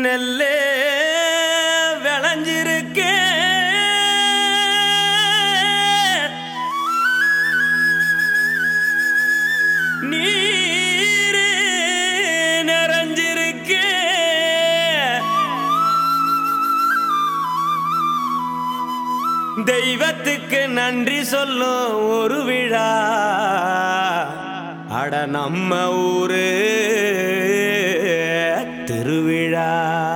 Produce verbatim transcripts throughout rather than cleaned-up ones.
நெல்லே விளைஞ்சிருக்கே நீரே நிறைஞ்சிருக்கே தெய்வத்துக்கு நன்றி சொல்லும் ஒரு விழா அட நம்ம ஊரு திருவிழா.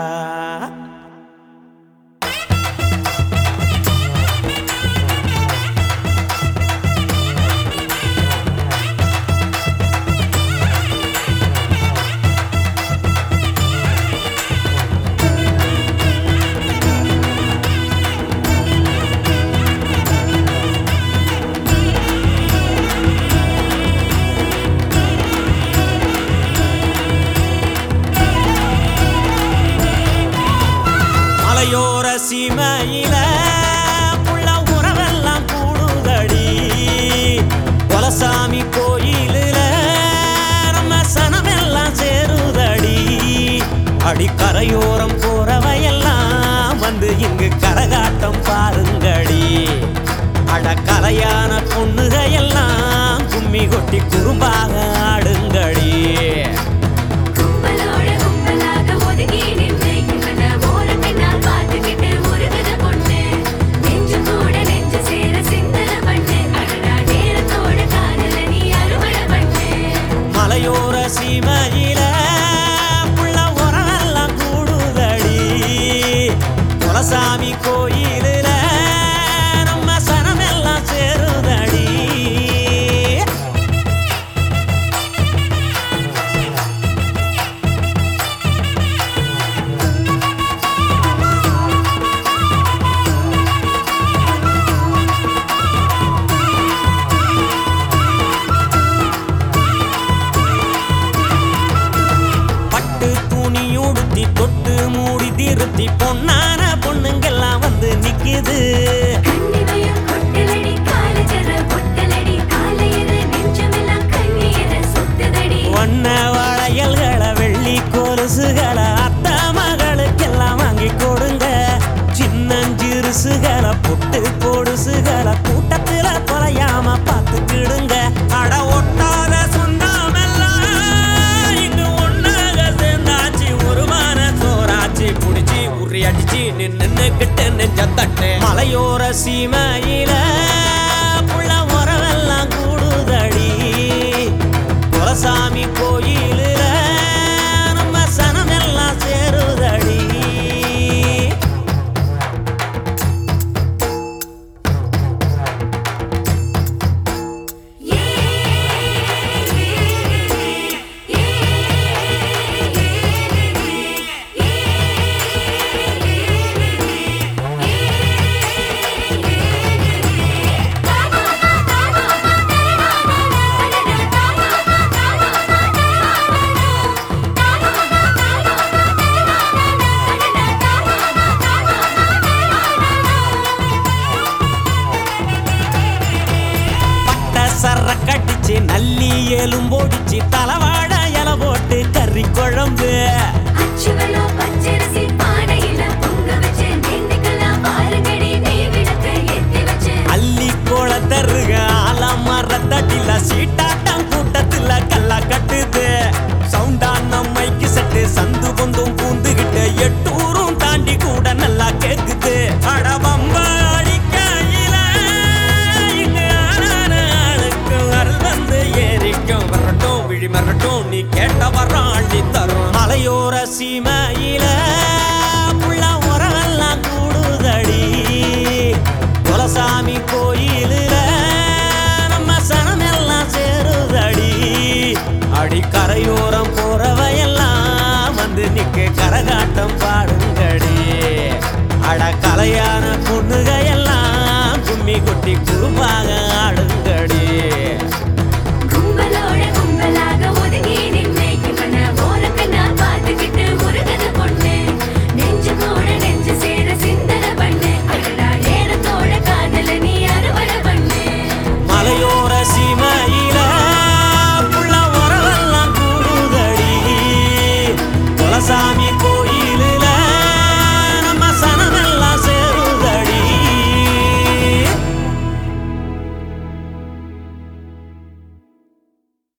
மலையோர சீமையில புள்ள உறவெல்லாம் கூடுதடி, குலசாமி கோயிலில நம்ம சனமெல்லாம் சேருதடி. அடிக்கரையோரம் போறவையெல்லாம் வந்து இங்கு கரகாட்டம் பாருங்கடி. அட கலையான பொண்ணுகையெல்லாம் கும்மி கொட்டி குறும்பாக ஆடுங்கடி. மலையோர சீமையில புள்ள உறவெல்லாம் கூடுதடி, குலசாமி கோயிலில நம்ம சனமெல்லாம் சேருதடி. தொட்டு மூடி திருத்தி பொன்னான பொண்ணுங்கெல்லாம் வந்து நிக்குது. வண்ண வளையல்களை வெள்ளி கொலுசுகளை அத்த மகளுக்கெல்லாம் வாங்கி கொடுங்க. சின்னஞ்சிறுசுகளை புட்டு பொடுசுகளை கூட்டத்துல தொலையாம பார்த்துக்கிடுங்க. அட ஒட்டாத சொந்தமெல்லாம் இங்கு ஒன்னாக சேர்ந்தாச்சு, ஒரு மான சோறாச்சு புடிச்சு உரி அடிச்சு நின்னு கிட்ட நெஞ்ச தட்டு. மலையோர சீமையில புள்ள உறவெல்லாம் கூடுதடி, குலசாமி கோயிலில நம்ம சனமெல்லாம் சேருதடி. சரக்கடிச்சு நல்லி எலும்போடிச்சு தலவாட இல போட்டு கறி குழம்பு. அள்ளி கோளத்தருக ஆலமரத்தடில சீட்டாட்டம் கூட்டத்துல கல்லா கட்டுது. சவுண்டான மைக்கு சட்டு சந்து கொந்தும் பூந்துகிட்டு எட்டூரும் தாண்டி கூட நல்லா கேக்குது. அடபம்ப அடிக்கையில இங்க ஏறிக்கும் வரட்டும் விழி மரட்டும் நீ கேட்ட வர்றான் அள்ளி தரும். மலையோர சீமையில புள்ள உறவெல்லாம் கூடுதடி, குலசாமி கோயிலில நம்ம சனமெல்லாம் சேருதடி. அடிக்கரையோரம் போறவையெல்லாம் வந்து நிக்க கரகாட்டம் பாடுங்கடி. அட கலையான பொண்ணுகையெல்லாம் கும்மி கொட்டி குறும்பாக ஆடுங்க.